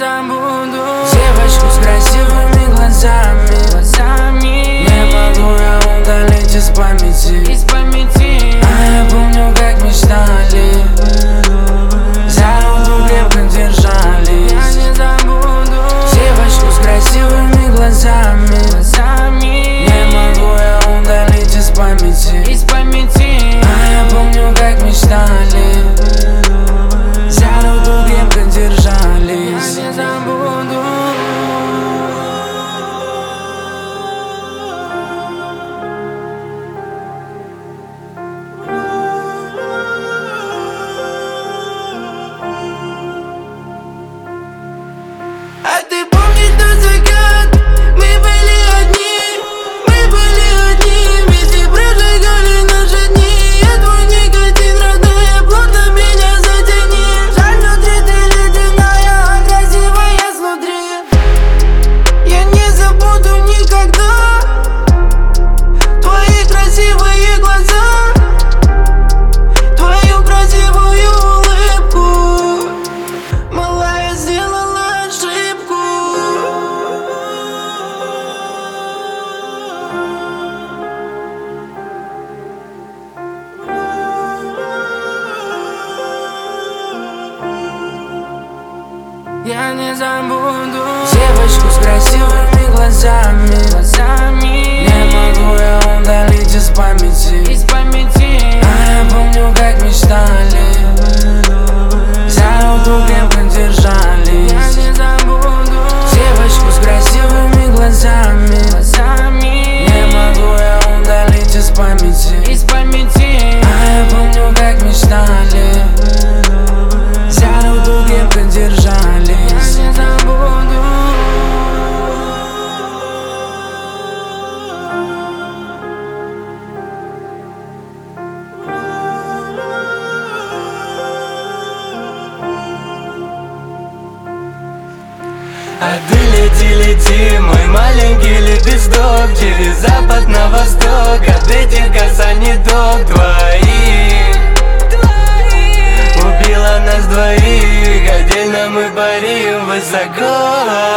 забуду девочку с красивыми глазами. Не могу я удалить из памяти. А я помню, как мечтали, за руку крепко держались. Я не забуду девочку с красивыми глазами. Не могу я удалить из памяти. А я помню, как мечтали, за руку крепко держались. Я не забуду. А ты помнишь тот закат? Мы были одни, вместе прожигали наши дни. Я твой никотин, родная, плотно меня затяни. Жаль, внутри ты ледяная, а красивая снутри. Я не забуду никогда твои красивые глаза, твою красивую улыбку. Малая, сделала ошибку. Я не забуду девочку с красивыми глазами. Не могу я удалить из памяти. А я помню, как мечтали, за руку крепко держались. Я не забуду девочку с красивыми глазами. Не могу я удалить из памяти. А я помню, как мечтали, за руку крепко держались. Я не забуду. А ты лети, мой маленький лепесток, через запад на восток, от этих касаний до твоих. Убила нас двоих, отдельно мы парим высоко.